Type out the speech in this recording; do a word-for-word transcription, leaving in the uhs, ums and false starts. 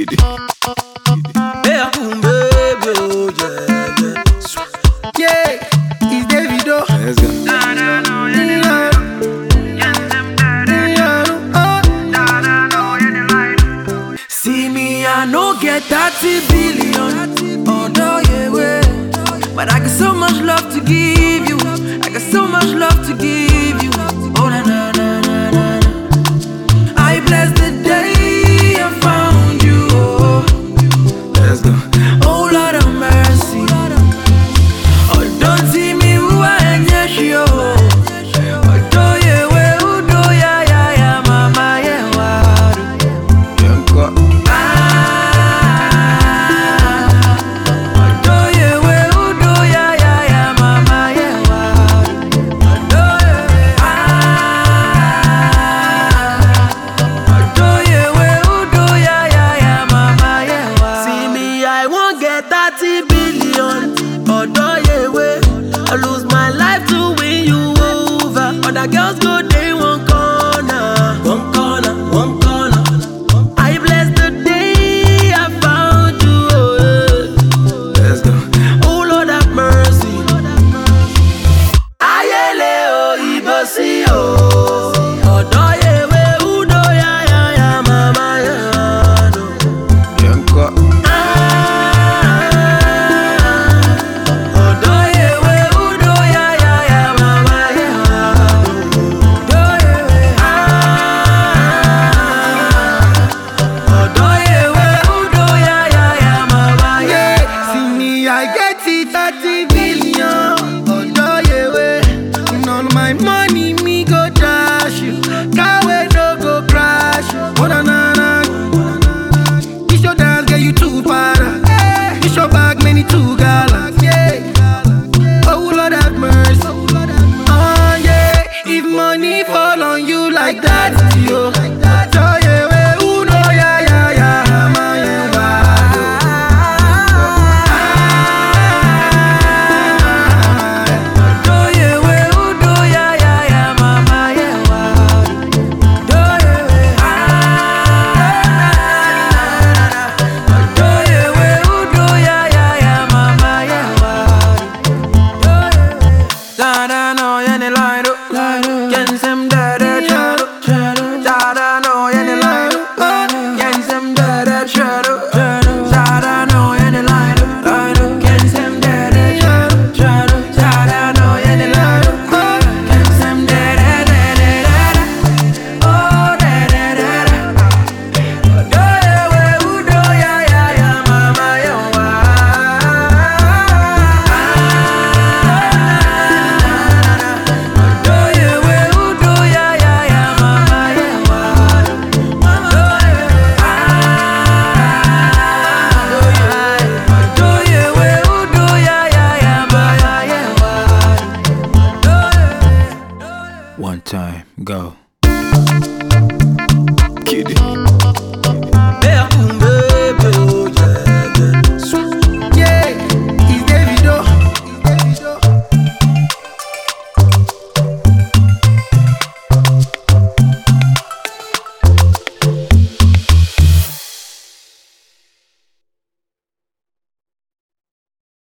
Kid it. Hey, boom, baby, oh yeah, yeah. Yeah, it's Davido. Let's go. See me, I no get thirty billion. Oh no, yeah, way. But I got so much love to give you. I got so much love to give you. Oh na na na na na. I bless the day I found you. Oh, Let's go. oh Lord of mercy. Oh, don't see me who I am, yes, yo. Oh, do you, who do ya, ya, ya, mama, yeah, what? Young cut. thirty billion, although you way, I lose my life to win you over. Other girls go day one corner, one corner, one corner. I bless the day I found you. Oh, Let's go. oh Lord have mercy. Ayele o ibosi o, although you way, who do ya ya ya mama ya no. Young cut. thirty billion, although you way, none of my money me go trash you. Car way no go crash you. Oh na na na. This your dance get you too para. This your bag many too gallant. Yeah. Oh Lord have mercy. Oh yeah. If money fall on you like that, yo. Oh yeah, way, who know ya ya ya, ma ya wa. One time, go. Kid it. Hey, boom, baby.